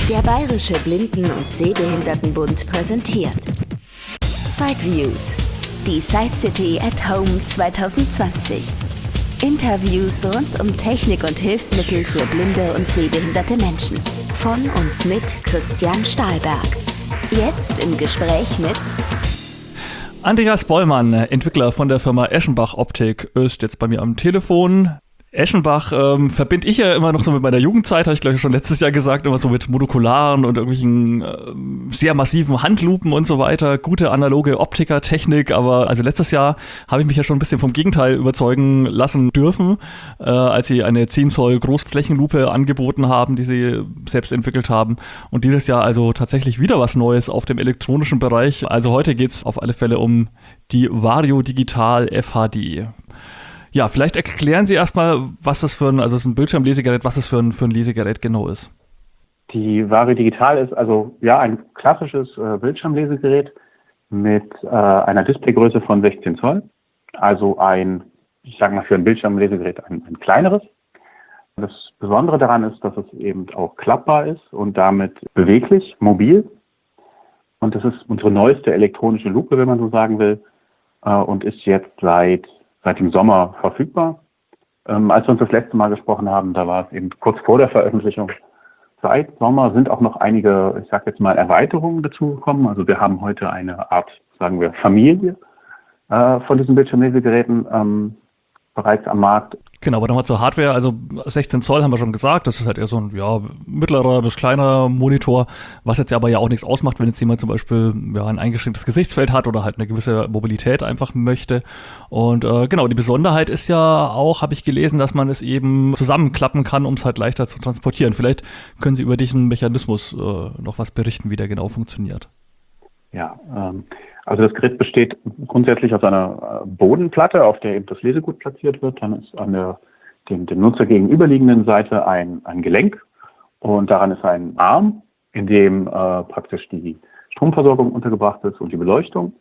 Der Bayerische Blinden- und Sehbehindertenbund präsentiert Sideviews, die Side City at Home 2020. Interviews rund um Technik und Hilfsmittel für blinde und sehbehinderte Menschen. Von und mit Christian Stahlberg. Jetzt im Gespräch mit Andreas Bollmann, Entwickler von der Firma Eschenbach Optik, ist jetzt bei mir am Telefon. Eschenbach verbinde ich ja immer noch so mit meiner Jugendzeit, habe ich glaube ich schon letztes Jahr gesagt, immer so mit monokularen und irgendwelchen sehr massiven Handlupen und so weiter. Gute analoge Optikertechnik, aber also letztes Jahr habe ich mich ja schon ein bisschen vom Gegenteil überzeugen lassen dürfen, als sie eine 10 Zoll Großflächenlupe angeboten haben, die sie selbst entwickelt haben. Und dieses Jahr also tatsächlich wieder was Neues auf dem elektronischen Bereich. Also heute geht es auf alle Fälle um die Vario Digital FHD. Ja, vielleicht erklären Sie erstmal, was das für es ist ein Bildschirmlesegerät, was das für ein Lesegerät genau ist. Die Vario Digital ist also ein klassisches Bildschirmlesegerät mit einer Displaygröße von 16 Zoll. Also für ein Bildschirmlesegerät ein kleineres. Das Besondere daran ist, dass es eben auch klappbar ist und damit beweglich, mobil. Und das ist unsere neueste elektronische Lupe, wenn man so sagen will, und ist jetzt seit dem Sommer verfügbar. Als wir uns das letzte Mal gesprochen haben, da war es eben kurz vor der Veröffentlichung. Seit Sommer sind auch noch einige, ich sage jetzt mal, Erweiterungen dazugekommen. Also wir haben heute eine Art, sagen wir, Familie von diesen Bildschirmlesegeräten bereits am Markt. Genau, aber nochmal zur Hardware, also 16 Zoll haben wir schon gesagt, das ist halt eher so ein mittlerer bis kleiner Monitor, was jetzt aber ja auch nichts ausmacht, wenn jetzt jemand zum Beispiel ein eingeschränktes Gesichtsfeld hat oder halt eine gewisse Mobilität einfach möchte. Und genau, die Besonderheit ist ja auch, habe ich gelesen, dass man es eben zusammenklappen kann, um es halt leichter zu transportieren. Vielleicht können Sie über diesen Mechanismus noch was berichten, wie der genau funktioniert. Ja, also das Gerät besteht grundsätzlich aus einer Bodenplatte, auf der eben das Lesegut platziert wird. Dann ist an dem Nutzer gegenüberliegenden Seite ein Gelenk und daran ist ein Arm, in dem praktisch die Stromversorgung untergebracht ist und die Beleuchtung.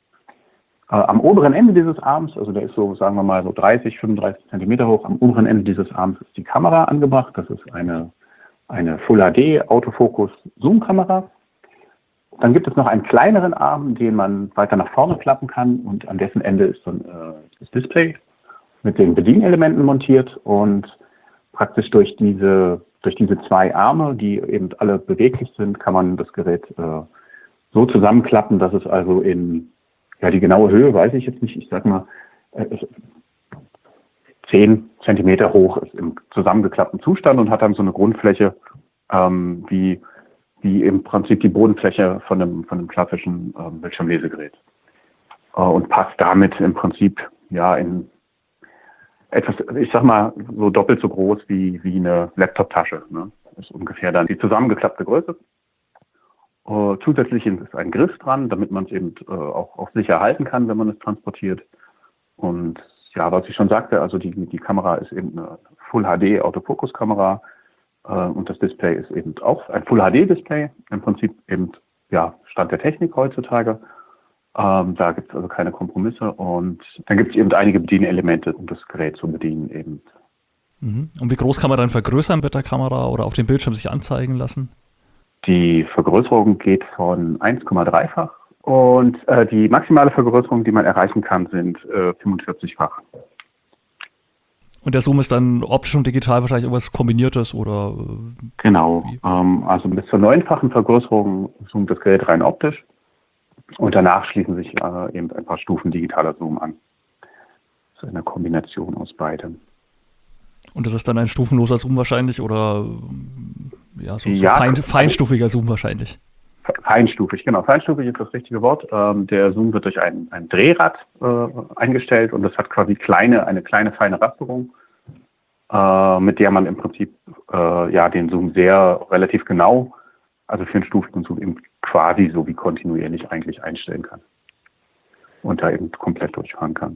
Am oberen Ende dieses Arms, also der ist so, sagen wir mal, so 30, 35 Zentimeter hoch, am oberen Ende dieses Arms ist die Kamera angebracht. Das ist eine Full HD Autofokus Zoom-Kamera. Dann gibt es noch einen kleineren Arm, den man weiter nach vorne klappen kann und an dessen Ende ist dann das Display mit den Bedienelementen montiert und praktisch durch diese 2 Arme, die eben alle beweglich sind, kann man das Gerät so zusammenklappen, dass es also in die genaue Höhe weiß ich jetzt nicht, ich sag mal 10 Zentimeter hoch ist im zusammengeklappten Zustand und hat dann so eine Grundfläche wie im Prinzip die Bodenfläche von einem klassischen Bildschirmlesegerät. Und passt damit im Prinzip in etwas, ich sag mal, so doppelt so groß wie eine Laptop-Tasche. Ne? Das ist ungefähr dann die zusammengeklappte Größe. Zusätzlich ist ein Griff dran, damit man es eben auch sicher halten kann, wenn man es transportiert. Und was ich schon sagte, also die Kamera ist eben eine Full HD Autofokus-Kamera. Und das Display ist eben auch ein Full-HD-Display, im Prinzip eben Stand der Technik heutzutage. Da gibt es also keine Kompromisse und dann gibt es eben einige Bedienelemente, um das Gerät zu bedienen eben. Mhm. Und wie groß kann man dann vergrößern mit der Kamera oder auf dem Bildschirm sich anzeigen lassen? Die Vergrößerung geht von 1,3-fach und die maximale Vergrößerung, die man erreichen kann, sind 45-fach. Und der Zoom ist dann optisch und digital wahrscheinlich irgendwas Kombiniertes oder? Genau, also bis zur 9-fachen Vergrößerung zoomt das Gerät rein optisch und danach schließen sich eben ein paar Stufen digitaler Zoom an. Das ist eine Kombination aus beidem. Und das ist dann ein stufenloser Zoom wahrscheinlich oder feinstufiger Zoom wahrscheinlich? Feinstufig, genau. Feinstufig ist das richtige Wort. Der Zoom wird durch ein Drehrad eingestellt und das hat quasi eine kleine feine Rasterung, mit der man im Prinzip den Zoom relativ genau, also für einen stufigen Zoom eben quasi so wie kontinuierlich eigentlich einstellen kann und da eben komplett durchfahren kann.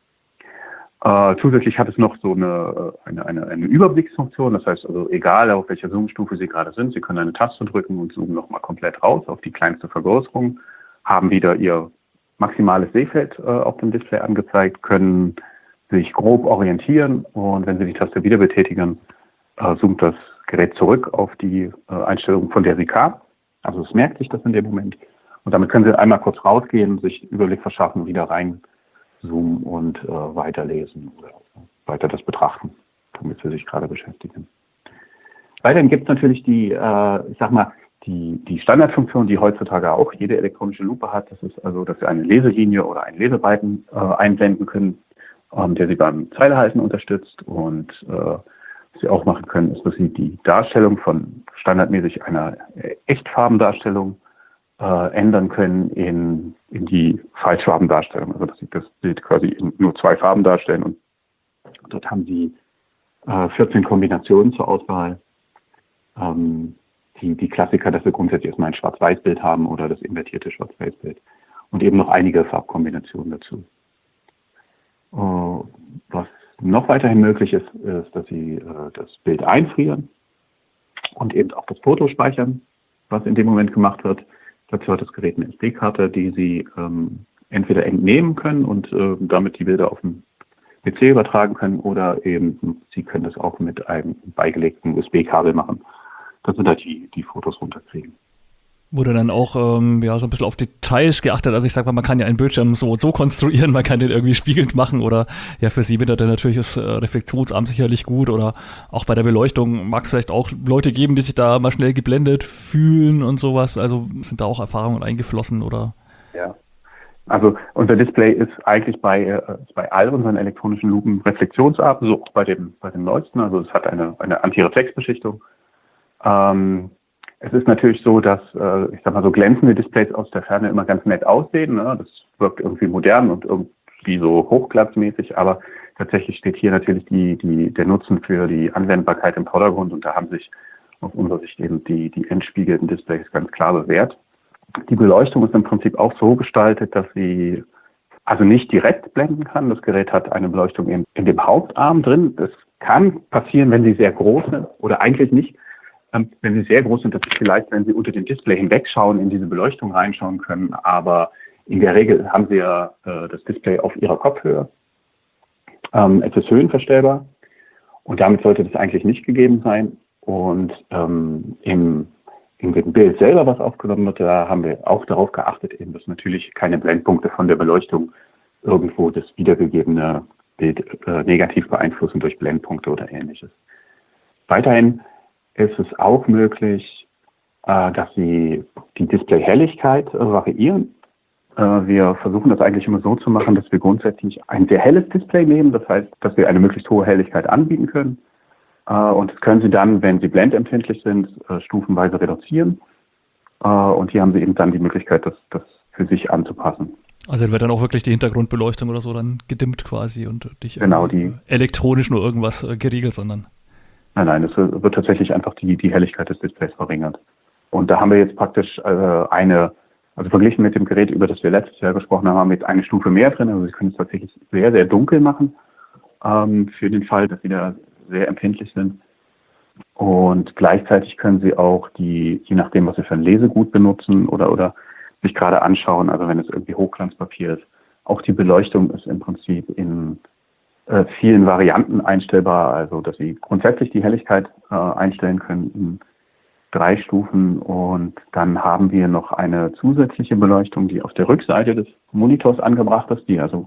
Zusätzlich hat es noch so eine Überblicksfunktion, das heißt also egal auf welcher Zoom-Stufe Sie gerade sind, Sie können eine Taste drücken und zoomen nochmal komplett raus auf die kleinste Vergrößerung, haben wieder Ihr maximales Sehfeld auf dem Display angezeigt, können sich grob orientieren und wenn Sie die Taste wieder betätigen, zoomt das Gerät zurück auf die Einstellung, von der sie kam. Also es merkt sich das in dem Moment. Und damit können Sie einmal kurz rausgehen, sich einen Überblick verschaffen, wieder reinzoomen und weiterlesen oder weiter das betrachten, womit Sie sich gerade beschäftigen. Weiterhin gibt es natürlich die Standardfunktion, die heutzutage auch jede elektronische Lupe hat. Das ist also, dass Sie eine Leselinie oder einen Lesebalken einblenden können, der Sie beim Zeilehalten unterstützt. Und was Sie auch machen können, ist, dass Sie die Darstellung von standardmäßig einer Echtfarbendarstellung ändern können in die Falschfarbendarstellung. Also dass Sie das Bild quasi in nur 2 Farben darstellen. Und dort haben Sie 14 Kombinationen zur Auswahl. Die Klassiker, dass wir grundsätzlich erstmal ein Schwarz-Weiß-Bild haben oder das invertierte Schwarz-Weiß-Bild. Und eben noch einige Farbkombinationen dazu. Was noch weiterhin möglich ist, dass Sie das Bild einfrieren und eben auch das Foto speichern, was in dem Moment gemacht wird. Dazu hat das Gerät eine SD-Karte, die Sie entweder entnehmen können und damit die Bilder auf den PC übertragen können, oder eben Sie können das auch mit einem beigelegten USB-Kabel machen, dass Sie da die Fotos runterkriegen. Wurde dann auch so ein bisschen auf Details geachtet. Also ich sag mal, man kann ja einen Bildschirm so konstruieren, man kann den irgendwie spiegelnd machen, oder ja, für Sie wird dann natürlich das Reflexionsarm sicherlich gut, oder auch bei der Beleuchtung mag es vielleicht auch Leute geben, die sich da mal schnell geblendet fühlen und sowas. Also sind da auch Erfahrungen eingeflossen, oder? Ja, also unser Display ist eigentlich bei all unseren elektronischen Lupen Reflexionsarm, so auch bei dem neuesten. Also es hat eine Antireflexbeschichtung. Es ist natürlich so, dass, so glänzende Displays aus der Ferne immer ganz nett aussehen. Ne? Das wirkt irgendwie modern und irgendwie so hochglanzmäßig, aber tatsächlich steht hier natürlich der Nutzen für die Anwendbarkeit im Vordergrund, und da haben sich aus unserer Sicht eben die entspiegelten Displays ganz klar bewährt. Die Beleuchtung ist im Prinzip auch so gestaltet, dass sie also nicht direkt blenden kann. Das Gerät hat eine Beleuchtung in dem Hauptarm drin. Das kann passieren, wenn sie sehr groß sind, oder eigentlich nicht. Wenn sie sehr groß sind, dass sie vielleicht, wenn sie unter dem Display hinwegschauen, in diese Beleuchtung reinschauen können. Aber in der Regel haben sie ja das Display auf ihrer Kopfhöhe. Es ist höhenverstellbar, und damit sollte das eigentlich nicht gegeben sein. Und in dem Bild selber, was aufgenommen wird, da haben wir auch darauf geachtet, eben, dass natürlich keine Blendpunkte von der Beleuchtung irgendwo das wiedergegebene Bild negativ beeinflussen durch Blendpunkte oder Ähnliches. Weiterhin ist es auch möglich, dass Sie die Displayhelligkeit variieren. Wir versuchen das eigentlich immer so zu machen, dass wir grundsätzlich ein sehr helles Display nehmen. Das heißt, dass wir eine möglichst hohe Helligkeit anbieten können. Und das können Sie dann, wenn Sie blendempfindlich sind, stufenweise reduzieren. Und hier haben Sie eben dann die Möglichkeit, das für sich anzupassen. Also wird dann auch wirklich die Hintergrundbeleuchtung oder so dann gedimmt quasi und nicht elektronisch nur irgendwas geregelt, sondern... Nein, es wird tatsächlich einfach die Helligkeit des Displays verringert. Und da haben wir jetzt praktisch also verglichen mit dem Gerät, über das wir letztes Jahr gesprochen haben, wir jetzt eine Stufe mehr drin. Also Sie können es tatsächlich sehr, sehr dunkel machen, für den Fall, dass Sie da sehr empfindlich sind. Und gleichzeitig können Sie auch je nachdem, was Sie für ein Lesegut benutzen oder sich gerade anschauen, also wenn es irgendwie Hochglanzpapier ist, auch die Beleuchtung ist im Prinzip in vielen Varianten einstellbar, also dass Sie grundsätzlich die Helligkeit einstellen können in 3 Stufen, und dann haben wir noch eine zusätzliche Beleuchtung, die auf der Rückseite des Monitors angebracht ist, die also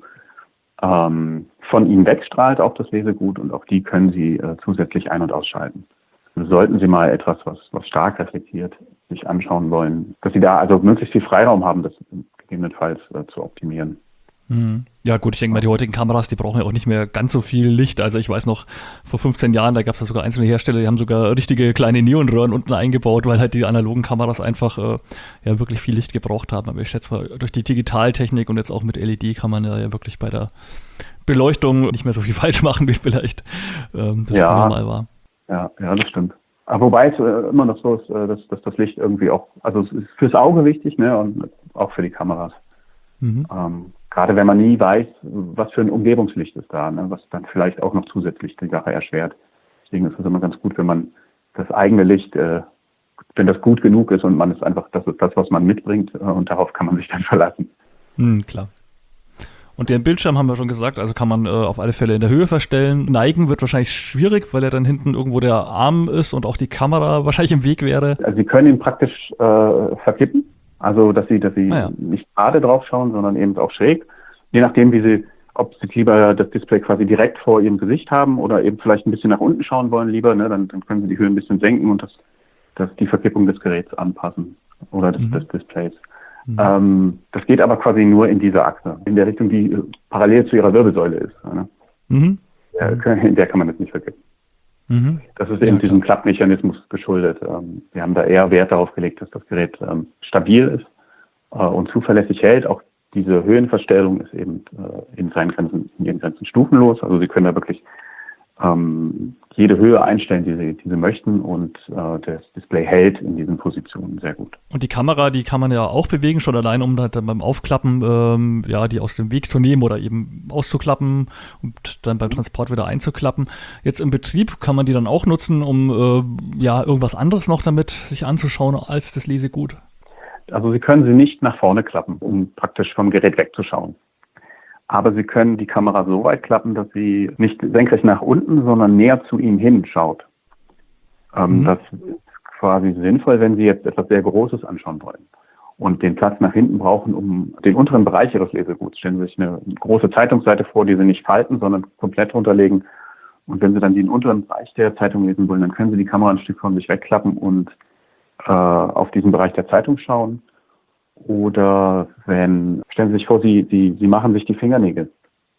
von Ihnen wegstrahlt auf das Lesegut, und auch die können Sie zusätzlich ein- und ausschalten. Sollten Sie mal etwas, was stark reflektiert, sich anschauen wollen, dass Sie da also möglichst viel Freiraum haben, das gegebenenfalls zu optimieren. Ja gut, ich denke mal, die heutigen Kameras, die brauchen ja auch nicht mehr ganz so viel Licht. Also ich weiß noch, vor 15 Jahren, da gab es ja sogar einzelne Hersteller, die haben sogar richtige kleine Neonröhren unten eingebaut, weil halt die analogen Kameras einfach wirklich viel Licht gebraucht haben. Aber ich schätze mal, durch die Digitaltechnik und jetzt auch mit LED kann man ja wirklich bei der Beleuchtung nicht mehr so viel falsch machen, wie vielleicht das normal war. Ja, das stimmt. Aber wobei es immer noch so ist, dass das Licht irgendwie auch, also es ist fürs Auge wichtig, ne, und auch für die Kameras. Gerade wenn man nie weiß, was für ein Umgebungslicht ist da, ne, was dann vielleicht auch noch zusätzlich die Sache erschwert. Deswegen ist es immer ganz gut, wenn man das eigene Licht, wenn das gut genug ist und man ist einfach, das ist das, was man mitbringt, und darauf kann man sich dann verlassen. Klar. Und den Bildschirm haben wir schon gesagt, also kann man auf alle Fälle in der Höhe verstellen. Neigen wird wahrscheinlich schwierig, weil er dann hinten irgendwo der Arm ist und auch die Kamera wahrscheinlich im Weg wäre. Also Sie können ihn praktisch verkippen, also dass Sie nicht gerade drauf schauen, sondern eben auch schräg. Je nachdem, ob Sie lieber das Display quasi direkt vor Ihrem Gesicht haben oder eben vielleicht ein bisschen nach unten schauen wollen lieber, ne, dann können Sie die Höhe ein bisschen senken und die Verkippung des Geräts anpassen oder des Displays. Das geht aber quasi nur in dieser Achse, in der Richtung, die parallel zu Ihrer Wirbelsäule ist. Ne? In der kann man das nicht verkippen. Das ist eben diesem Klappmechanismus geschuldet. Wir haben da eher Wert darauf gelegt, dass das Gerät stabil ist und zuverlässig hält. Auch diese Höhenverstellung ist eben in ihren Grenzen stufenlos. Also Sie können da wirklich jede Höhe einstellen, die Sie möchten, und das Display hält in diesen Positionen sehr gut. Und die Kamera, die kann man ja auch bewegen, schon allein, um dann beim Aufklappen die aus dem Weg zu nehmen oder eben auszuklappen und dann beim Transport wieder einzuklappen. Jetzt im Betrieb kann man die dann auch nutzen, um irgendwas anderes noch damit sich anzuschauen als das Lesegut. Also Sie können sie nicht nach vorne klappen, um praktisch vom Gerät wegzuschauen. Aber Sie können die Kamera so weit klappen, dass sie nicht senkrecht nach unten, sondern näher zu Ihnen hin schaut. Das ist quasi sinnvoll, wenn Sie jetzt etwas sehr Großes anschauen wollen und den Platz nach hinten brauchen, um den unteren Bereich Ihres Leseguts. Stellen Sie sich eine große Zeitungsseite vor, die Sie nicht falten, sondern komplett runterlegen. Und wenn Sie dann den unteren Bereich der Zeitung lesen wollen, dann können Sie die Kamera ein Stück von sich wegklappen und auf diesen Bereich der Zeitung schauen. Oder stellen Sie sich vor, Sie machen sich die Fingernägel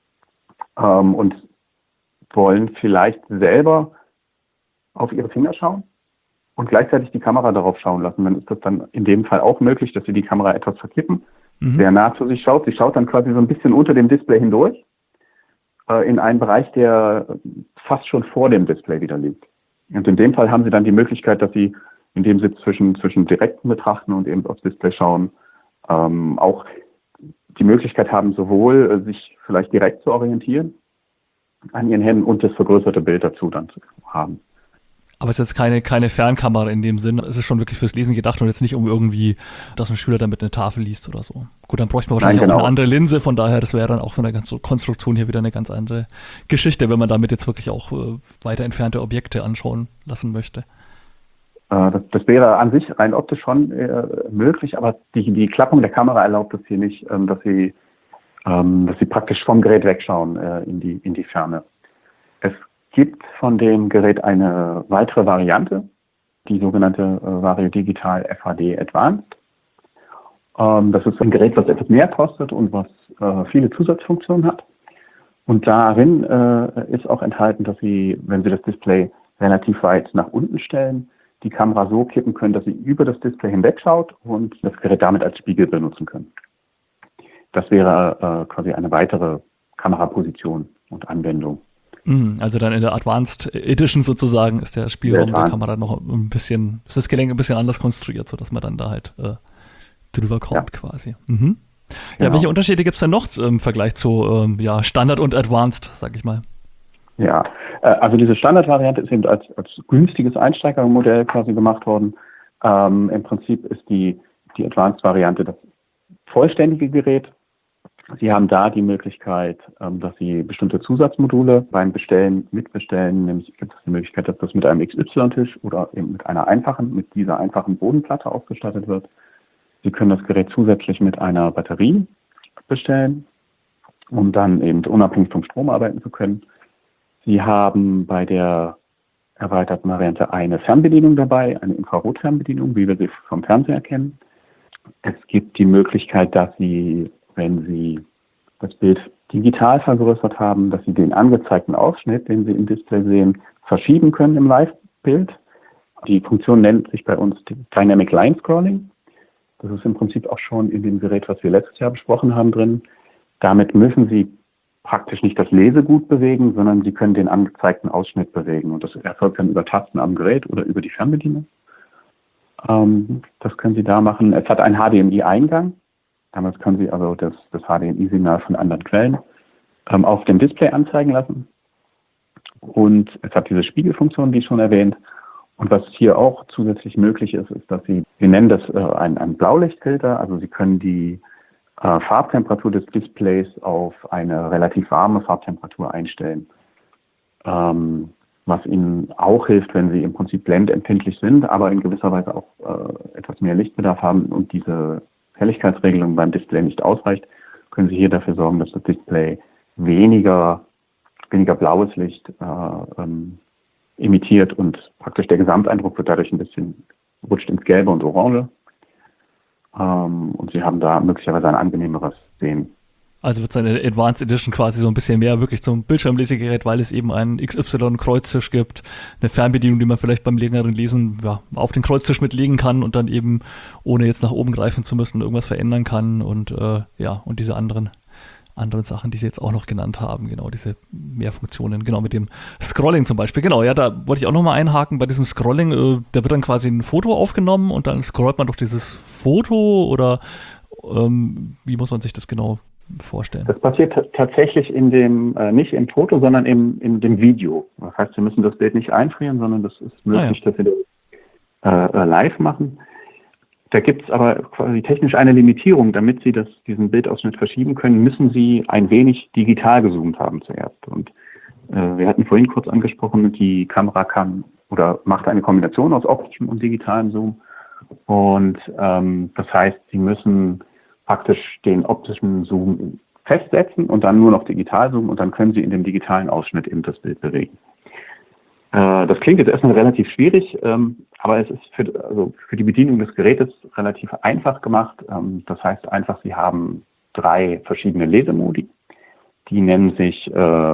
und wollen vielleicht selber auf Ihre Finger schauen und gleichzeitig die Kamera darauf schauen lassen. Dann ist das dann in dem Fall auch möglich, dass Sie die Kamera etwas verkippen, sehr nah zu sich schaut. Sie schaut dann quasi so ein bisschen unter dem Display hindurch in einen Bereich, der fast schon vor dem Display wieder liegt. Und in dem Fall haben Sie dann die Möglichkeit, dass Sie in dem Sitz zwischen direkten Betrachten und eben aufs Display schauen, auch die Möglichkeit haben, sowohl sich vielleicht direkt zu orientieren an Ihren Händen und das vergrößerte Bild dazu dann zu haben. Aber es ist jetzt keine Fernkamera in dem Sinn. Es ist schon wirklich fürs Lesen gedacht und jetzt nicht um irgendwie, dass ein Schüler damit eine Tafel liest oder so. Gut, dann bräuchte man wahrscheinlich auch eine andere Linse. Von daher, das wäre dann auch von der ganzen Konstruktion hier wieder eine ganz andere Geschichte, wenn man damit jetzt wirklich auch weiter entfernte Objekte anschauen lassen möchte. Das wäre an sich rein optisch schon möglich, aber die Klappung der Kamera erlaubt es hier nicht, dass Sie praktisch vom Gerät wegschauen in die Ferne. Es gibt von dem Gerät eine weitere Variante, die sogenannte Vario Digital FHD Advanced. Das ist ein Gerät, was etwas mehr kostet und was viele Zusatzfunktionen hat. Und darin ist auch enthalten, dass Sie, wenn Sie das Display relativ weit nach unten stellen, die Kamera so kippen können, dass sie über das Display hinwegschaut und das Gerät damit als Spiegel benutzen können. Das wäre quasi eine weitere Kameraposition und Anwendung. Also dann in der Advanced Edition sozusagen ist der Spielraum der Kamera noch ein bisschen, ist das Gelenk ein bisschen anders konstruiert, sodass man dann da halt drüber kommt quasi. Genau. Ja, welche Unterschiede gibt es denn noch im Vergleich zu Standard und Advanced, sag ich mal? Ja, also diese Standardvariante ist eben als günstiges Einsteigermodell quasi gemacht worden. Im Prinzip ist die Advanced-Variante das vollständige Gerät. Sie haben da die Möglichkeit, dass Sie bestimmte Zusatzmodule beim mitbestellen. Nämlich gibt es die Möglichkeit, dass das mit einem XY-Tisch oder eben mit dieser einfachen Bodenplatte ausgestattet wird. Sie können das Gerät zusätzlich mit einer Batterie bestellen, um dann eben unabhängig vom Strom arbeiten zu können. Sie haben bei der erweiterten Variante eine Fernbedienung dabei, eine Infrarotfernbedienung, wie wir sie vom Fernseher kennen. Es gibt die Möglichkeit, dass Sie, wenn Sie das Bild digital vergrößert haben, dass Sie den angezeigten Ausschnitt, den Sie im Display sehen, verschieben können im Live-Bild. Die Funktion nennt sich bei uns Dynamic Line Scrolling. Das ist im Prinzip auch schon in dem Gerät, was wir letztes Jahr besprochen haben, drin. Damit müssen Sie praktisch nicht das Lesegut bewegen, sondern Sie können den angezeigten Ausschnitt bewegen. Und das erfolgt dann über Tasten am Gerät oder über die Fernbedienung. Das können Sie da machen. Es hat einen HDMI-Eingang. Damit können Sie also das HDMI-Signal von anderen Quellen auf dem Display anzeigen lassen. Und es hat diese Spiegelfunktion, wie schon erwähnt. Und was hier auch zusätzlich möglich ist, ist, dass wir nennen das ein Blaulichtfilter. Also Sie können die Farbtemperatur des Displays auf eine relativ warme Farbtemperatur einstellen. Was Ihnen auch hilft, wenn Sie im Prinzip blendempfindlich sind, aber in gewisser Weise auch etwas mehr Lichtbedarf haben und diese Helligkeitsregelung beim Display nicht ausreicht, können Sie hier dafür sorgen, dass das Display weniger blaues Licht emittiert und praktisch der Gesamteindruck wird dadurch ein bisschen rutscht ins Gelbe und Orange. Und Sie haben da möglicherweise ein angenehmeres Sehen. Also wird seine Advanced Edition quasi so ein bisschen mehr wirklich zum Bildschirmlesegerät, weil es eben einen XY-Kreuztisch gibt, eine Fernbedienung, die man vielleicht beim längeren Lesen auf den Kreuztisch mitlegen kann und dann eben, ohne jetzt nach oben greifen zu müssen, irgendwas verändern kann und und diese anderen Sachen, die Sie jetzt auch noch genannt haben, genau, diese Mehrfunktionen, genau, mit dem Scrolling zum Beispiel, genau, ja, da wollte ich auch nochmal einhaken, bei diesem Scrolling, da wird dann quasi ein Foto aufgenommen und dann scrollt man durch dieses Foto oder wie muss man sich das genau vorstellen? Das passiert tatsächlich nicht im Foto, sondern in dem Video. Das heißt, Sie müssen das Bild nicht einfrieren, sondern das ist möglich, dass Sie das live machen. Da gibt es aber quasi technisch eine Limitierung. Damit Sie diesen Bildausschnitt verschieben können, müssen Sie ein wenig digital gezoomt haben zuerst. Und wir hatten vorhin kurz angesprochen, die Kamera macht eine Kombination aus optischem und digitalem Zoom. Und das heißt, Sie müssen praktisch den optischen Zoom festsetzen und dann nur noch digital zoomen und dann können Sie in dem digitalen Ausschnitt eben das Bild bewegen. Das klingt jetzt erstmal relativ schwierig, aber es ist für die Bedienung des Gerätes relativ einfach gemacht. Das heißt einfach, Sie haben 3 verschiedene Lesemodi. Die nennen sich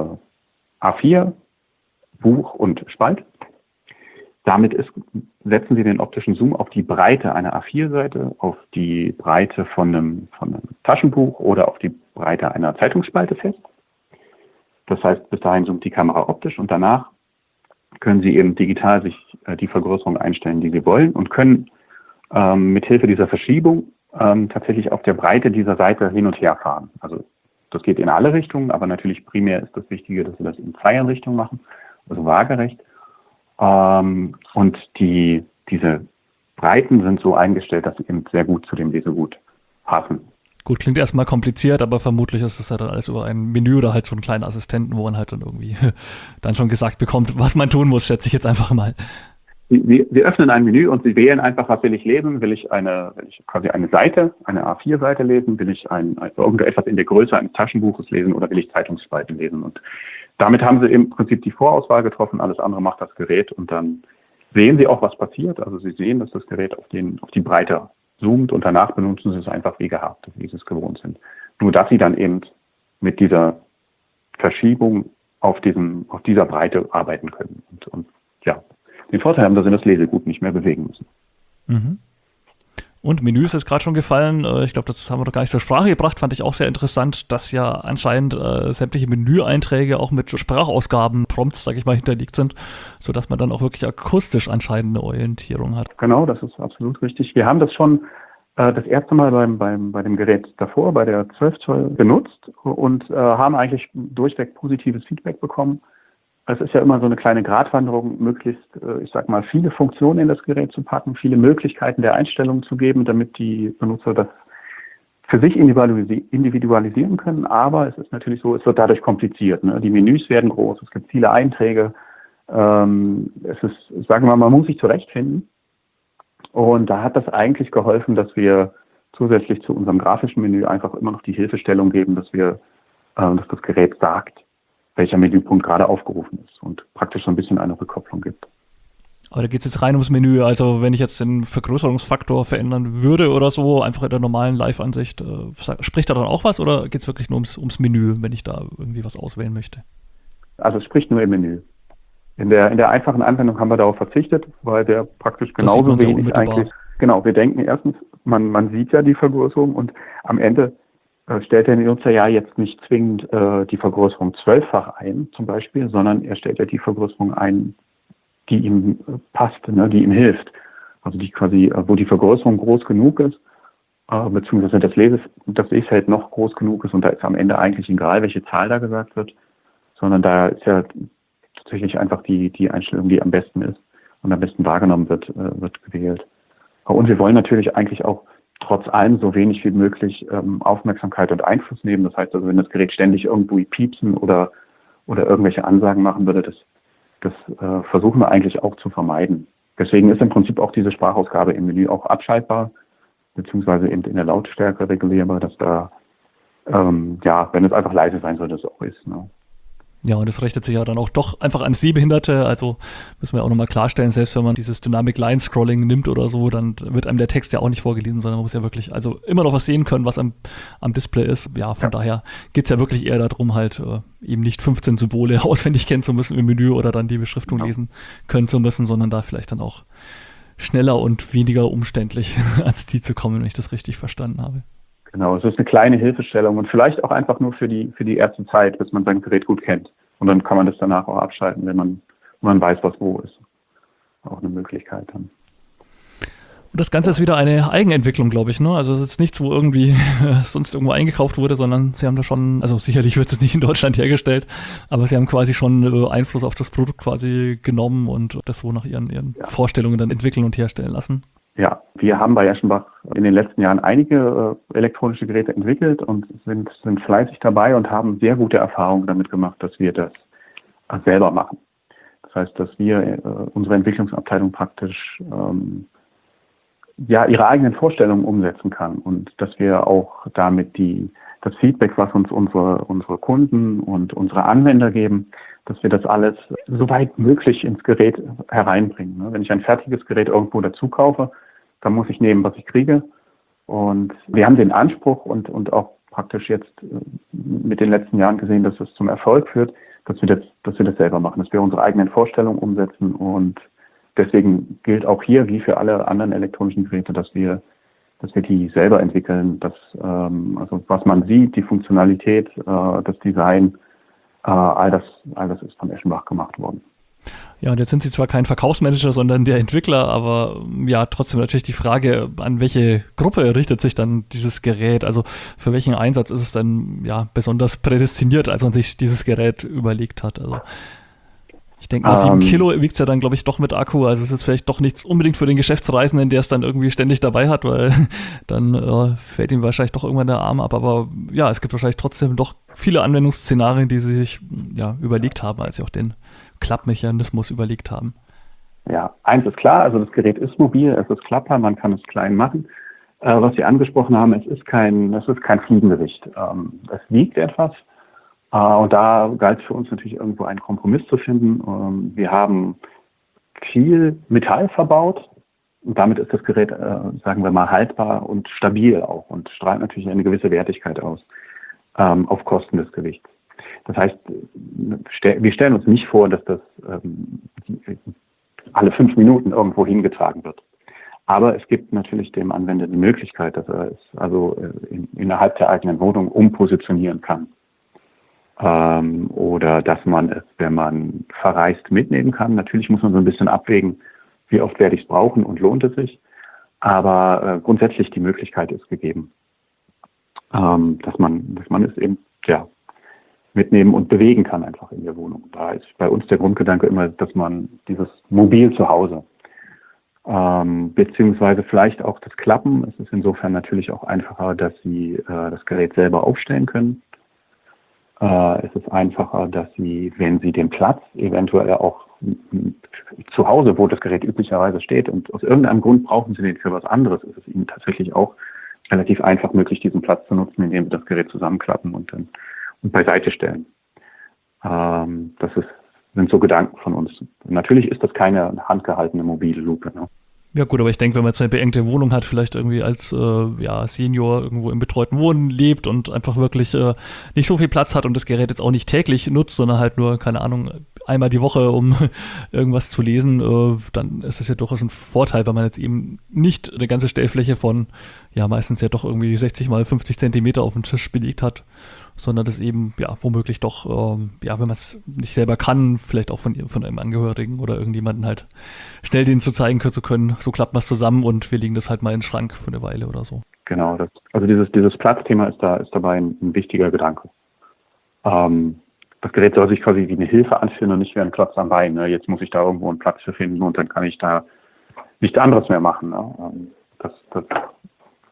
A4, Buch und Spalt. Damit setzen Sie den optischen Zoom auf die Breite einer A4-Seite, auf die Breite von einem Taschenbuch oder auf die Breite einer Zeitungsspalte fest. Das heißt, bis dahin zoomt die Kamera optisch und danach können Sie eben digital sich die Vergrößerung einstellen, die Sie wollen und können mithilfe dieser Verschiebung tatsächlich auf der Breite dieser Seite hin und her fahren. Also das geht in alle Richtungen, aber natürlich primär ist das Wichtige, dass Sie das in 2 Richtungen machen, also waagerecht. Und diese Breiten sind so eingestellt, dass sie eben sehr gut zu dem Lesegut passen. Gut, klingt erstmal kompliziert, aber vermutlich ist es ja dann alles über ein Menü oder halt so einen kleinen Assistenten, wo man halt dann irgendwie dann schon gesagt bekommt, was man tun muss, schätze ich jetzt einfach mal. Sie öffnen ein Menü und Sie wählen einfach, was will ich lesen? Will ich quasi eine Seite, eine A4-Seite lesen? Will ich irgendetwas in der Größe eines Taschenbuches lesen oder will ich Zeitungsspalten lesen? Und damit haben Sie im Prinzip die Vorauswahl getroffen, alles andere macht das Gerät und dann sehen Sie auch, was passiert. Also Sie sehen, dass das Gerät auf die Breite zoomt und danach benutzen Sie es einfach wie gehabt, wie Sie es gewohnt sind. Nur, dass Sie dann eben mit dieser Verschiebung auf dieser Breite arbeiten können und den Vorteil haben, dass Sie das Lesegut nicht mehr bewegen müssen. Mhm. Und Menü ist jetzt gerade schon gefallen. Ich glaube, das haben wir doch gar nicht zur Sprache gebracht. Fand ich auch sehr interessant, dass ja anscheinend sämtliche Menüeinträge auch mit Sprachausgaben, Prompts, sage ich mal, hinterlegt sind, sodass man dann auch wirklich akustisch anscheinend eine Orientierung hat. Genau, das ist absolut richtig. Wir haben das schon das erste Mal bei dem Gerät davor, bei der 12 Zoll genutzt und haben eigentlich durchweg positives Feedback bekommen. Es ist ja immer so eine kleine Gratwanderung, möglichst, viele Funktionen in das Gerät zu packen, viele Möglichkeiten der Einstellung zu geben, damit die Benutzer das für sich individualisieren können. Aber es ist natürlich so, es wird dadurch kompliziert. Ne? Die Menüs werden groß, es gibt viele Einträge. Man muss sich zurechtfinden. Und da hat das eigentlich geholfen, dass wir zusätzlich zu unserem grafischen Menü einfach immer noch die Hilfestellung geben, dass das Gerät sagt, welcher Menüpunkt gerade aufgerufen ist und praktisch so ein bisschen eine Rückkopplung gibt. Aber da geht es jetzt rein ums Menü, also wenn ich jetzt den Vergrößerungsfaktor verändern würde oder so, einfach in der normalen Live-Ansicht, spricht da dann auch was oder geht es wirklich nur ums Menü, wenn ich da irgendwie was auswählen möchte? Also es spricht nur im Menü. In der einfachen Anwendung haben wir darauf verzichtet, weil der praktisch genauso wenig eigentlich... Genau, wir denken erstens, man sieht ja die Vergrößerung und am Ende stellt der Nutzer ja jetzt nicht zwingend die Vergrößerung 12-fach ein, zum Beispiel, sondern er stellt ja die Vergrößerung ein, die ihm passt, ne, die ihm hilft. Also die quasi, wo die Vergrößerung groß genug ist, beziehungsweise das Lesfeld noch groß genug ist und da ist am Ende eigentlich egal, welche Zahl da gesagt wird, sondern da ist ja tatsächlich einfach die Einstellung, die am besten ist und am besten wahrgenommen wird gewählt. Und wir wollen natürlich eigentlich auch trotz allem so wenig wie möglich Aufmerksamkeit und Einfluss nehmen. Das heißt also, wenn das Gerät ständig irgendwo piepsen oder irgendwelche Ansagen machen würde, das versuchen wir eigentlich auch zu vermeiden. Deswegen ist im Prinzip auch diese Sprachausgabe im Menü auch abschaltbar, beziehungsweise eben in der Lautstärke regulierbar, dass da, wenn es einfach leise sein soll, das auch ist. Ne? Ja, und das richtet sich ja dann auch doch einfach an Sehbehinderte. Also müssen wir auch nochmal klarstellen, selbst wenn man dieses Dynamic Line Scrolling nimmt oder so, dann wird einem der Text ja auch nicht vorgelesen, sondern man muss ja wirklich also immer noch was sehen können, was am Display ist. Ja, von daher geht's ja wirklich eher darum, halt eben nicht 15 Symbole auswendig kennen zu müssen im Menü oder dann die Beschriftung lesen können zu müssen, sondern da vielleicht dann auch schneller und weniger umständlich ans Ziel zu kommen, wenn ich das richtig verstanden habe. Genau, es ist eine kleine Hilfestellung und vielleicht auch einfach nur für die erste Zeit, bis man sein Gerät gut kennt. Und dann kann man das danach auch abschalten, wenn man weiß, was wo ist. Auch eine Möglichkeit dann. Und das Ganze ist wieder eine Eigenentwicklung, glaube ich, ne? Also es ist jetzt nichts, wo irgendwie sonst irgendwo eingekauft wurde, sondern Sie haben da schon, also sicherlich wird es nicht in Deutschland hergestellt, aber Sie haben quasi schon Einfluss auf das Produkt quasi genommen und das so nach Ihren Vorstellungen dann entwickeln und herstellen lassen. Ja, wir haben bei Eschenbach in den letzten Jahren einige elektronische Geräte entwickelt und sind fleißig dabei und haben sehr gute Erfahrungen damit gemacht, dass wir das selber machen. Das heißt, dass wir unsere Entwicklungsabteilung praktisch ihre eigenen Vorstellungen umsetzen kann und dass wir auch damit das Feedback, was uns unsere Kunden und unsere Anwender geben, dass wir das alles so weit möglich ins Gerät hereinbringen. Wenn ich ein fertiges Gerät irgendwo dazu kaufe, dann muss ich nehmen, was ich kriege. Und wir haben den Anspruch und auch praktisch jetzt mit den letzten Jahren gesehen, dass es zum Erfolg führt, dass wir das selber machen, dass wir unsere eigenen Vorstellungen umsetzen. Und deswegen gilt auch hier, wie für alle anderen elektronischen Geräte, dass wir die selber entwickeln, also was man sieht, die Funktionalität, das Design, all das ist von Eschenbach gemacht worden. Ja, und jetzt sind Sie zwar kein Verkaufsmanager, sondern der Entwickler, aber ja, trotzdem natürlich die Frage, an welche Gruppe richtet sich dann dieses Gerät? Also für welchen Einsatz ist es dann besonders prädestiniert, als man sich dieses Gerät überlegt hat? Also ich denke mal, 7 Kilo wiegt es ja dann, glaube ich, doch mit Akku. Also es ist vielleicht doch nichts unbedingt für den Geschäftsreisenden, der es dann irgendwie ständig dabei hat, weil dann fällt ihm wahrscheinlich doch irgendwann der Arm ab. Aber ja, es gibt wahrscheinlich trotzdem doch viele Anwendungsszenarien, die Sie sich überlegt haben, als Sie auch den Klappmechanismus überlegt haben. Ja, eins ist klar, also das Gerät ist mobil, es ist klappbar, man kann es klein machen. Was Sie angesprochen haben, es ist kein Fliegengewicht. Es wiegt etwas. Und da galt es für uns natürlich irgendwo einen Kompromiss zu finden. Wir haben viel Metall verbaut und damit ist das Gerät, sagen wir mal, haltbar und stabil auch und strahlt natürlich eine gewisse Wertigkeit aus, auf Kosten des Gewichts. Das heißt, wir stellen uns nicht vor, dass das alle 5 Minuten irgendwo hingetragen wird. Aber es gibt natürlich dem Anwender die Möglichkeit, dass er es also innerhalb der eigenen Wohnung umpositionieren kann. Oder dass man es, wenn man verreist, mitnehmen kann. Natürlich muss man so ein bisschen abwägen, wie oft werde ich es brauchen und lohnt es sich. Aber grundsätzlich die Möglichkeit ist gegeben, dass man es eben mitnehmen und bewegen kann einfach in der Wohnung. Da ist bei uns der Grundgedanke immer, dass man dieses mobil zu Hause beziehungsweise vielleicht auch das Klappen. Es ist insofern natürlich auch einfacher, dass Sie das Gerät selber aufstellen können. Es ist einfacher, dass Sie, wenn Sie den Platz eventuell auch zu Hause, wo das Gerät üblicherweise steht und aus irgendeinem Grund brauchen Sie den für was anderes, ist es Ihnen tatsächlich auch relativ einfach möglich, diesen Platz zu nutzen, indem Sie das Gerät zusammenklappen und beiseite stellen. Sind so Gedanken von uns. Natürlich ist das keine handgehaltene mobile Lupe. Ne? Ja gut, aber ich denke, wenn man jetzt eine beengte Wohnung hat, vielleicht irgendwie als Senior irgendwo im betreuten Wohnen lebt und einfach wirklich nicht so viel Platz hat und das Gerät jetzt auch nicht täglich nutzt, sondern halt nur, keine Ahnung, einmal die Woche, um irgendwas zu lesen, dann ist das ja durchaus ein Vorteil, weil man jetzt eben nicht eine ganze Stellfläche von, meistens ja doch irgendwie 60 mal 50 Zentimeter auf dem Tisch belegt hat, sondern das eben, womöglich doch, wenn man es nicht selber kann, vielleicht auch von einem Angehörigen oder irgendjemanden halt schnell denen zu zeigen zu können, so klappt man es zusammen und wir legen das halt mal in den Schrank für eine Weile oder so. Genau, also dieses Platzthema ist dabei ein wichtiger Gedanke. Das Gerät soll sich quasi wie eine Hilfe anfühlen und nicht wie ein Klotz am Bein. Ne? Jetzt muss ich da irgendwo einen Platz für finden und dann kann ich da nichts anderes mehr machen. Ne?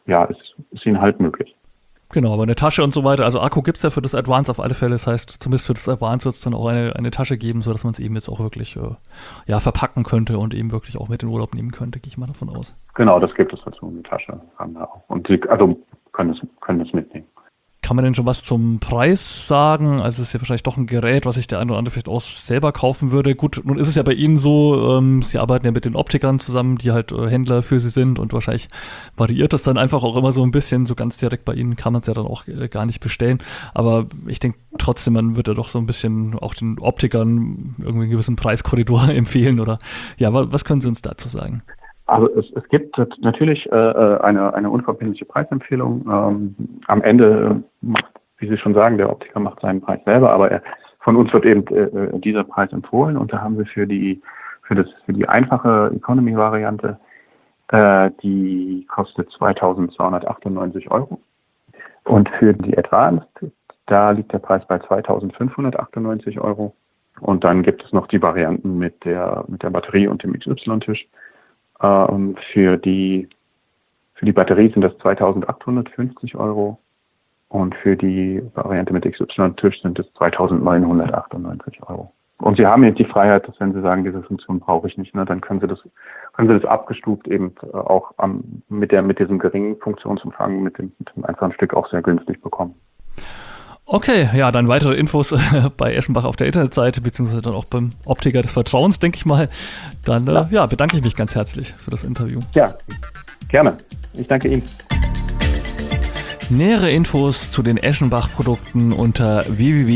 ist ihnen halt möglich. Genau, aber eine Tasche und so weiter, also Akku gibt es ja für das Advance auf alle Fälle, das heißt, zumindest für das Advance wird es dann auch eine Tasche geben, sodass man es eben jetzt auch wirklich verpacken könnte und eben wirklich auch mit in den Urlaub nehmen könnte, gehe ich mal davon aus. Genau, das gibt es dazu, eine Tasche haben wir auch. Und sie können es mitnehmen. Kann man denn schon was zum Preis sagen? Also es ist ja wahrscheinlich doch ein Gerät, was sich der eine oder andere vielleicht auch selber kaufen würde. Gut, nun ist es ja bei Ihnen so, Sie arbeiten ja mit den Optikern zusammen, die halt Händler für Sie sind und wahrscheinlich variiert das dann einfach auch immer so ein bisschen. So ganz direkt bei Ihnen kann man es ja dann auch gar nicht bestellen. Aber ich denke trotzdem, man wird ja doch so ein bisschen auch den Optikern irgendwie einen gewissen Preiskorridor empfehlen. Oder ja, was können Sie uns dazu sagen? Also es gibt natürlich eine unverbindliche Preisempfehlung. Am Ende macht, wie Sie schon sagen, der Optiker macht seinen Preis selber, aber von uns wird eben dieser Preis empfohlen und da haben wir für die einfache Economy-Variante, die kostet 2.298 €. Und für die Advanced, da liegt der Preis bei 2.598 €. Und dann gibt es noch die Varianten mit der Batterie und dem XY-Tisch. Für die Batterie sind das 2.850 € und für die Variante mit XY-Tisch sind es 2.998 €. Und Sie haben jetzt die Freiheit, dass wenn Sie sagen, diese Funktion brauche ich nicht, ne, dann können Sie das abgestuft eben auch mit diesem geringen Funktionsumfang, mit dem einfachen Stück auch sehr günstig bekommen. Okay, ja, dann weitere Infos bei Eschenbach auf der Internetseite, beziehungsweise dann auch beim Optiker des Vertrauens, denke ich mal. Dann bedanke ich mich ganz herzlich für das Interview. Ja, gerne. Ich danke Ihnen. Nähere Infos zu den Eschenbach-Produkten unter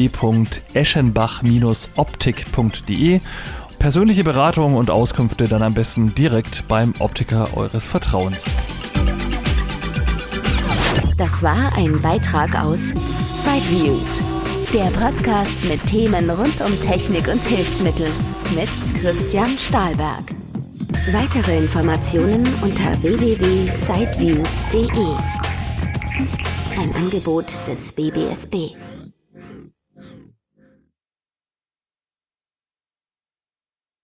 www.eschenbach-optik.de. Persönliche Beratung und Auskünfte dann am besten direkt beim Optiker eures Vertrauens. Das war ein Beitrag aus Sideviews, der Podcast mit Themen rund um Technik und Hilfsmittel mit Christian Stahlberg. Weitere Informationen unter www.sideviews.de. Ein Angebot des BBSB.